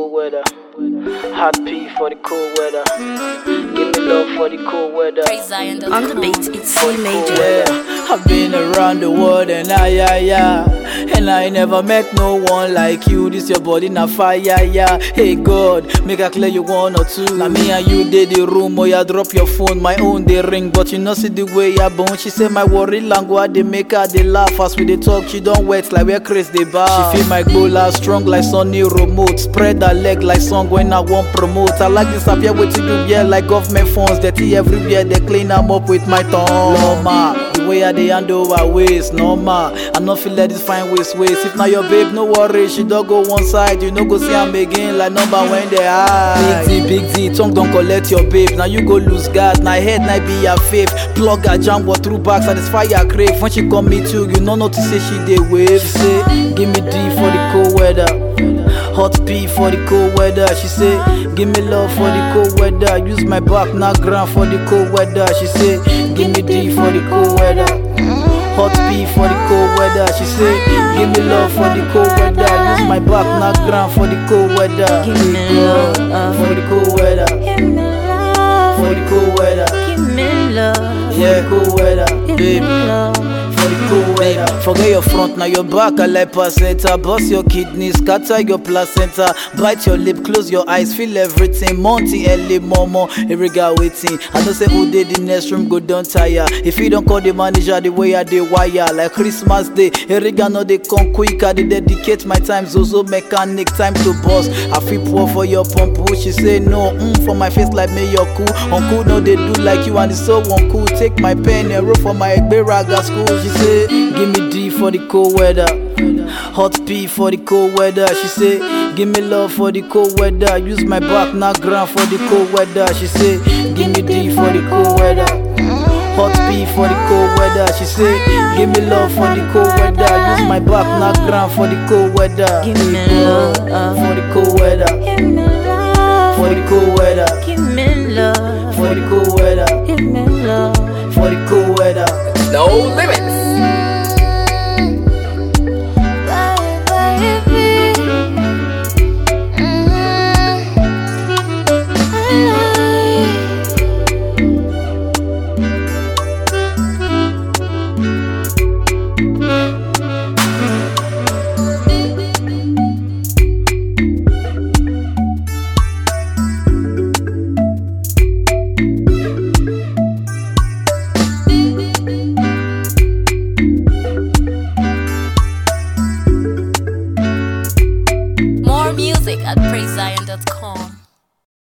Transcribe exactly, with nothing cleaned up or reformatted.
cold weather. Hot P for the cold weather. Give me love for the cold weather. On the beat, it's C major. Yeah, I've been around the world and I, yeah, yeah. And I never met no one like you. This your body na fire, yeah. Hey God, make a clear you one or two. Now me and you did the room, or you drop your phone. My own they ring, but you know see the way ya bone. She say my worry language they make her they laugh as we they talk. She don't wet like where Chris they bar. She feel my gola strong like Sonny remote. Spread her leg like song when I want promote. I like this up here what you do yeah like government phones. Dirty everywhere they clean them up with my tongue. Normal, the way I they handle our waist. Normal, I not feel let this fine waist waist. If not your babe, no worry, she don't go one side. You know go see I'm again like number when they high. Big Z, big Z, tongue don't collect your babe. Now you go lose guard, now head now be your faith. Plug her jam what through back, satisfy your crave. When she come meet you, you know not to say she dey wave. She say, give me D for the cold weather. Hot P for the cold weather. She say, give me love for the cold weather. Use my back, not ground for the cold weather. She say, give me D for the cold weather. Hot P for the cold weather. She say, give me love for the cold weather. Use my back, not ground for the cold weather. Give me love for the cold weather. Give me love For the cold weather. Give me love Yeah, cold weather, Give baby. me love For the cold weather. Forget your front, now your back, I like placenta. Bust your kidneys, scatter your placenta. Bite your lip, close your eyes, feel everything. Monty, L A, Momo, Eriga waiting. I don't say who did the next room, go down tire. If you don't call the manager the way I dey wire. Like Christmas Day, Eriga no they come quick. I dey dedicate my time, Zozo mechanic, time to boss. I feel poor for your pump, she say no, mm, for my face like me, you're cool. Uncle no they do like you and it's so uncool. Take my pen and roll for my Egberaga school. She say, give me D for the cold weather. Hot P for the cold weather. She say, give me love for the cold weather. Use my back, not ground for the cold weather. She say, give me D for the cold weather. Hot P for the cold weather. She say, give me love for the cold weather. Use my back, not ground for the cold weather. Give me love For the cold weather. Give me love For the cold weather. Give me love For the cold weather. Give me love For the cold weather. No limits. More music at praise zion dot com.